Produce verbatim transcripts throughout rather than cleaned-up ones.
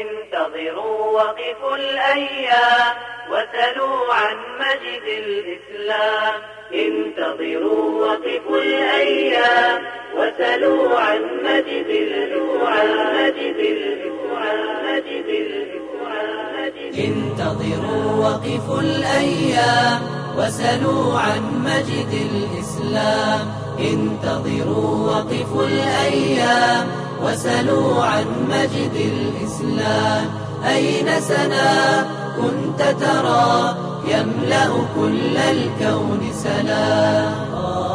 انتظروا وقفوا الأيام وسلوا عن مجد الإسلام. انتظروا وقفوا الأيام وسلوا عن مجد الإسلام. انتظروا وقفوا الأيام وسلوا عن مجد الإسلام. انتظروا وقفوا الأيام وسلوا عن مجد الإسلام. أين سنا كنت ترى يملأ كل الكون سلام.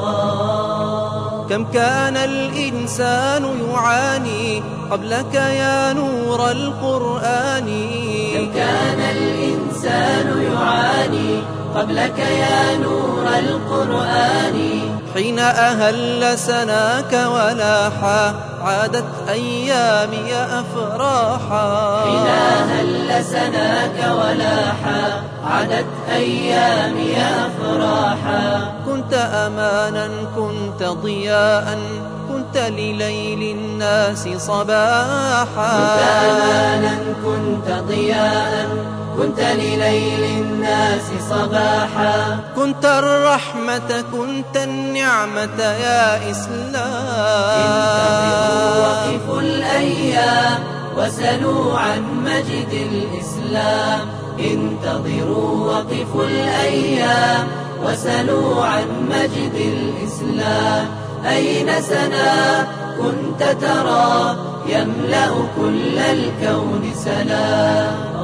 كم كان الإنسان يعاني قبلك يا نور القرآن. كم كان الإنسان يعاني قبلك يا نور القرآن. حين أهل سناك ولاحا عادت أيامي أفراحا. حين أهل سناك ولاحا عادت أيامي أفراحا. كنت أمانا كنت ضياء كنت لليل الناس صباحا. كنت أمانا كنت ضياء كنت لليل الناس صباحا. كنت الرحمة كنت النعمة يا إسلام. انتظروا وقفوا الأيام وسلوا عن مجد الإسلام. انتظروا وقفوا الأيام وسلوا عن مجد الإسلام. أين سنا كنت ترى يملأ كل الكون سلام.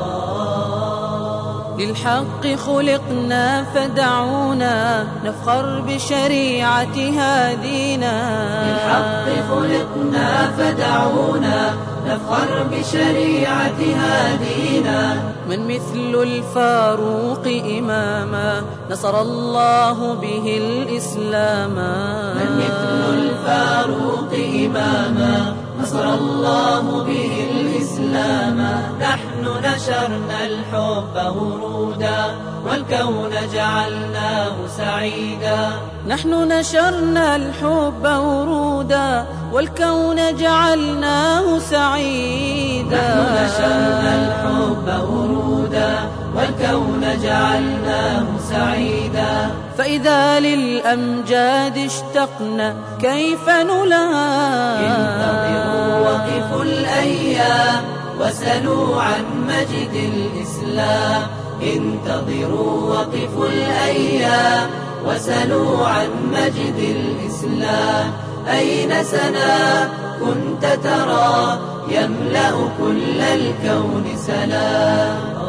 للحق خلقنا فدعونا نفخر بشريعة هادينا. للحق خلقنا فدعونا نفخر بشريعة هادينا. من مثل الفاروق إماما نصر الله به الإسلام. من مثل الفاروق إماما نصر الله به الإسلام. نحن نشرنا الحب ورودا والكون جعلناه سعيدا. نحن نشرنا الحب ورودا والكون جعلناه سعيدا. نحن نشرنا الحب ورودا والكون جعلناه سعيدا. فإذا للأمجاد اشتقنا كيف نلام. انتظروا وقفوا الأيام وسلوا عن مجد الإسلام. انتظروا وقفوا الأيام وسلوا عن مجد الإسلام. أين سنا كنت ترى يملأ كل الكون سلام.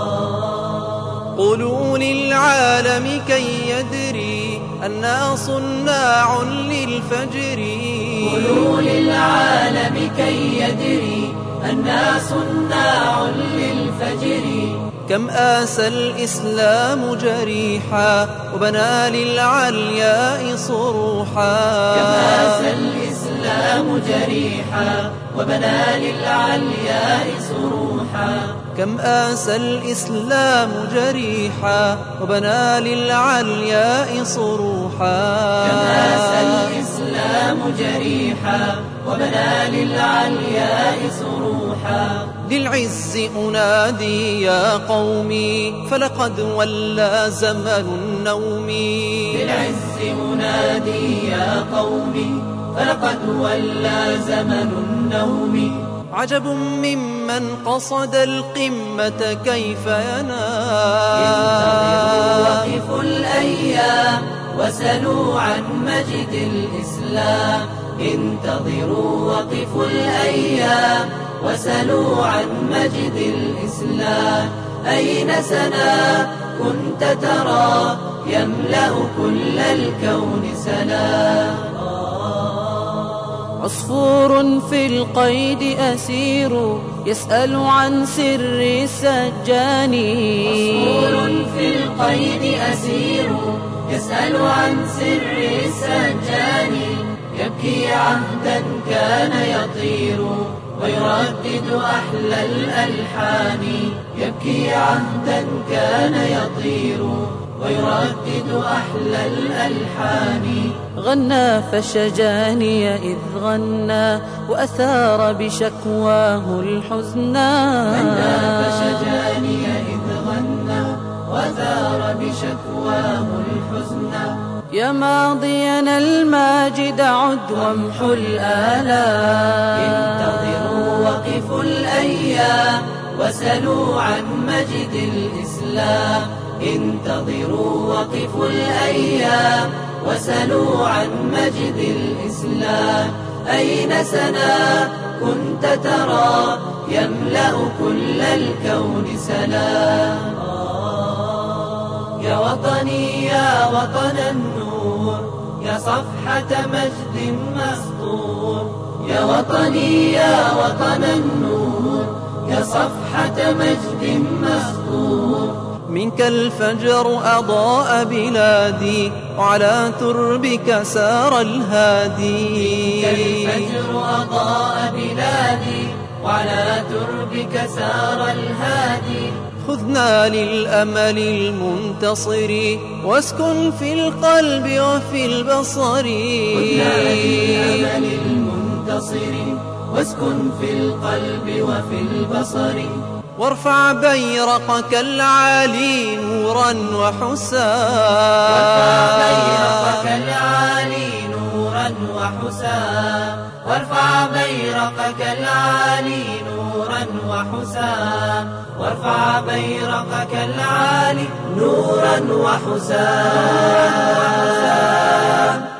قولوا للعالم كي يدري أنا صناع للفجر. قولوا للعالم كي يدري أنا صناع للفجر. كم آسى الإسلام جريحا وبنى للعلياء صروحا. كم آسى الإسلام جريحا وبنى للعلياء صروحا. كم آسى الإسلام جريحا وبنى للعلياء صروحا. كم آسى الإسلام جريحا وبنى للعلياء صروحا. للعز أنادي يا قومي فلقد ولى زمن النوم. للعز أنادي يا قومي فلقد ولى زمن النوم. عجب ممن قصد القمة كيف ينام. انتظروا وقفوا الأيام وسلوا عن مجد الإسلام. انتظروا وقفوا الأيام وسلوا عن مجد الإسلام. أين سنا كنت ترى يملأ كل الكون سلام. عصفور في القيد أسير يسأل عن سر السجان. عصفور في القيد أسير يسأل عن سر السجان. يبكي عهدا كان يطير ويردد أحلى الألحان، يبكي عهدا كان يطير ويردد أحلى الألحان. غنى فشجاني إذ غنى وأثار بشكواه الحزنا، غنى فشجاني إذ غنى وأثار بشكواه الحزنا. يا ماضينا الماجد عد وامحو الآلام، انتظروا وقفوا الأيام وسلوا عن مجد الإسلام. انتظروا وقفوا الأيام وسلوا عن مجد الإسلام. أين سنا كنت ترى يملأ كل الكون سلام. يا وطني يا وطن النور، يا صفحة مجد مسطور. يا وطني يا وطن النور، يا صفحة مجد مسطور. منك الفجر أضاء بلادي وعلى تربك سار الهادي. منك الفجر أضاء بلادي وعلى تربك سار الهادي. خذنا للأمل المنتصر واسكن في القلب وفي البصر. خذنا للأمل المنتصر واسكن في القلب وفي البصر. وارفع بيرقك العالي نورا وحسام. وارفع بيرقك العالي نورا وحسام. وارفع بيرقك العالي نورا وحسام. وارفع بيرقك العالي نورا وحسام.